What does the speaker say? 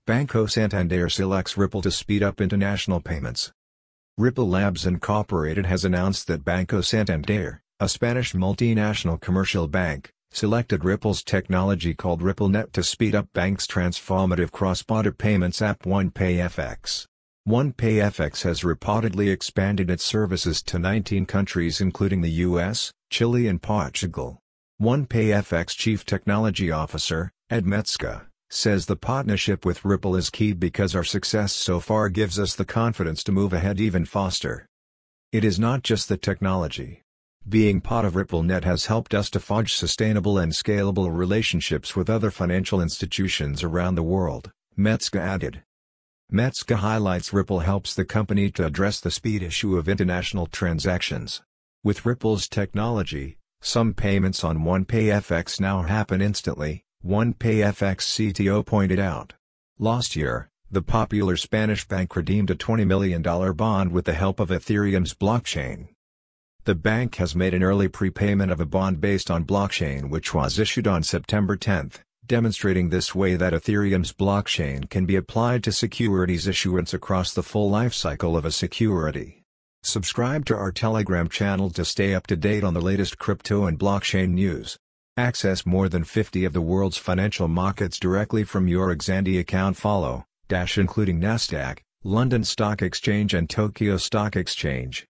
Banco Santander selects Ripple to speed up international payments. Ripple Labs Incorporated has announced that Banco Santander, a Spanish multinational commercial bank, selected Ripple's technology called RippleNet to speed up bank's transformative cross-border payments app OnePayFX. OnePayFX has reportedly expanded its services to 19 countries including the US, Chile and Portugal. OnePayFX Chief Technology Officer, Ed Metzger, says the partnership with Ripple is key because our success so far gives us the confidence to move ahead even faster. It is not just the technology. Being part of RippleNet has helped us to forge sustainable and scalable relationships with other financial institutions around the world, Metzger added. Metzger highlights Ripple helps the company to address the speed issue of international transactions. With Ripple's technology, some payments on OnePayFX now happen instantly, OnePayFX CTO pointed out. Last year, the popular Spanish bank redeemed a $20 million bond with the help of Ethereum's blockchain. The bank has made an early prepayment of a bond based on blockchain which was issued on September 10, demonstrating this way that Ethereum's blockchain can be applied to securities issuance across the full lifecycle of a security. Subscribe to our Telegram channel to stay up to date on the latest crypto and blockchain news. Access more than 50 of the world's financial markets directly from your Xandi account including Nasdaq, London Stock Exchange and Tokyo Stock Exchange.